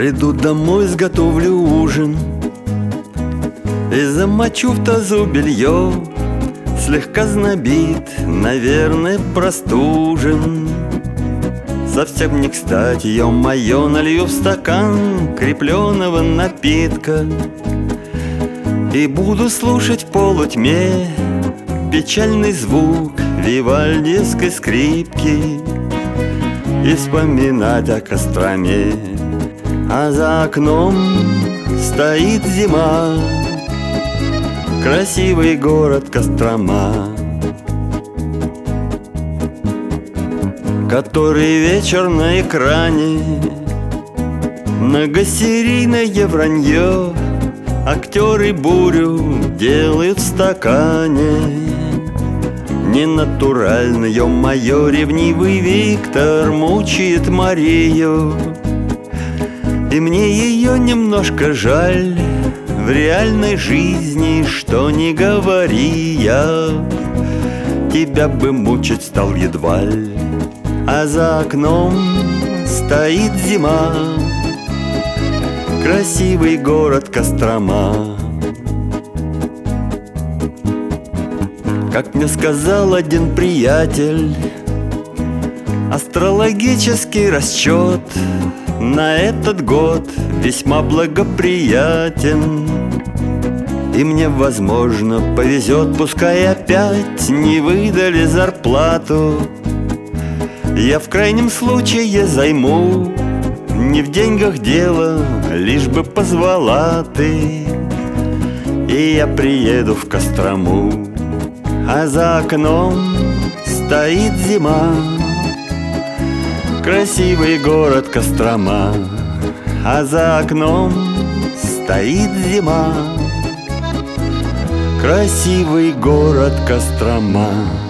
Приду домой, сготовлю ужин и замочу в тазу белье. Слегка знобит, наверное, простужен. Совсем не кстати, ё-моё, налью в стакан крепленого напитка и буду слушать в полутьме печальный звук вивальдийской скрипки и вспоминать о Костроме. А за окном стоит зима, красивый город Кострома, который вечер на экране, многосерийное вранье, актеры бурю делают в стакане. Ненатурально, ё-моё, ревнивый Виктор мучает Марию, и мне ее немножко жаль. В реальной жизни, что ни говори, я тебя бы мучить стал едва ли. А за окном стоит зима, красивый город Кострома. Как мне сказал один приятель, астрологический расчет на этот год весьма благоприятен. И мне, возможно, повезет, пускай опять не выдали зарплату. Я в крайнем случае займу, не в деньгах дело, лишь бы позвала ты, и я приеду в Кострому. А за окном стоит зима, красивый город Кострома. А за окном стоит зима, красивый город Кострома.